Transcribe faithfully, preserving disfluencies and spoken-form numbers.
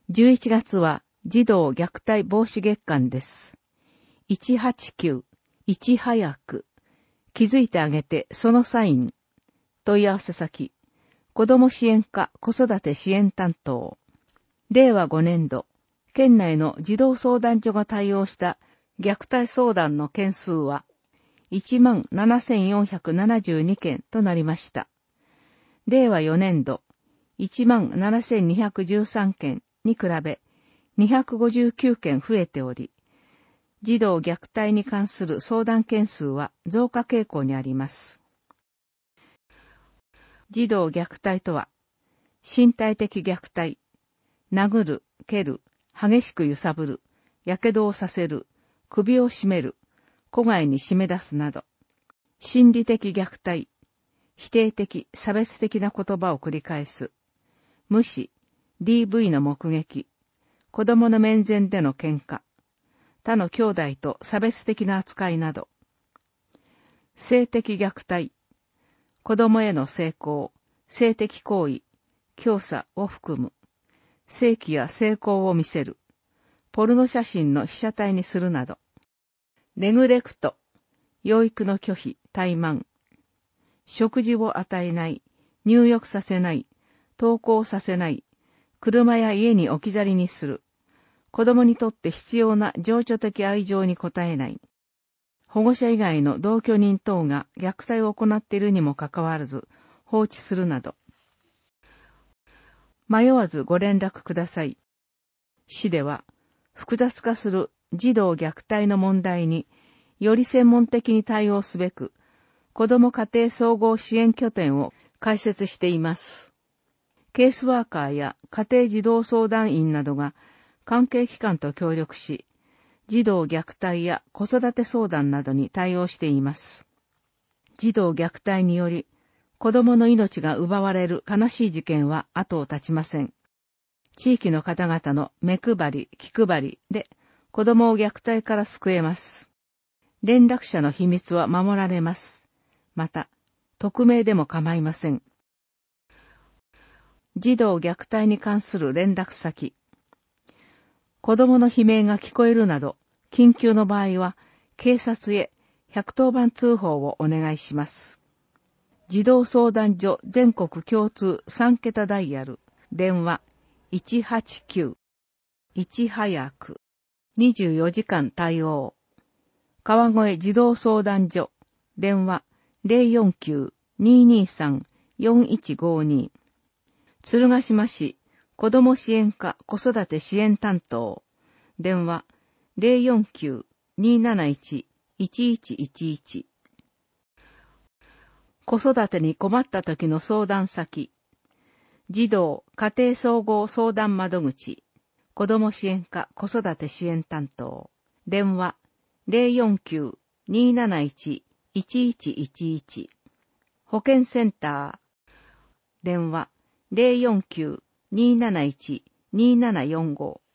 じゅういちがつは児童虐待防止月間です。いちはちきゅう、いち早く、気づいてあげてそのサイン、問い合わせ先、子ども支援課子育て支援担当。れいわごねんど、県内の児童相談所が対応した虐待相談の件数はいちまんななせんよんひゃくななじゅうにけんとなりました。れいわよねんど、いちまんななせんにひゃくじゅうさんけんに比べにひゃくごじゅうきゅうけん増えており、児童虐待に関する相談件数は増加傾向にあります。児童虐待とは、身体的虐待、殴る、蹴る、激しく揺さぶる、やけどをさせる、首を絞める、戸外に締め出すなど、心理的虐待、否定的、差別的な言葉を繰り返す、無視、ディーブイ の目撃、子供の面前での喧嘩、他の兄弟と差別的な扱いなど、性的虐待、子供への性交、性的行為、強さを含む、性器や性交を見せる、ポルノ写真の被写体にするなど、ネグレクト、養育の拒否、怠慢、食事を与えない、入浴させない、登校させない、車や家に置き去りにする、子供にとって必要な情緒的愛情に応えない、保護者以外の同居人等が虐待を行っているにもかかわらず放置するなど、迷わずご連絡ください。市では、複雑化する児童虐待の問題により専門的に対応すべく、子ども家庭総合支援拠点を開設しています。ケースワーカーや家庭児童相談員などが関係機関と協力し、児童虐待や子育て相談などに対応しています。児童虐待により、子供の命が奪われる悲しい事件は後を絶ちません。地域の方々の目配り、気配りで子供を虐待から救えます。連絡者の秘密は守られます。また、匿名でも構いません。児童虐待に関する連絡先。子供の悲鳴が聞こえるなど、緊急の場合は、警察へひゃくとおばん通報をお願いします。児童相談所全国共通さんけたダイヤル、電話いちはちきゅう、いち早く、にじゅうよじかん対応。川越児童相談所、電話 ゼロよんきゅう にーにーさん よんいちごに。鶴ヶ島市子ども支援課子育て支援担当、電話 ゼロよんきゅう にーなないち いちいちいちいち。子育てに困った時の相談先、児童家庭総合相談窓口、子ども支援課子育て支援担当、電話 ゼロよんきゅう にーなないち いちいちいちいち。保健センター、電話 ゼロよんきゅう にーなないち にーななよんご。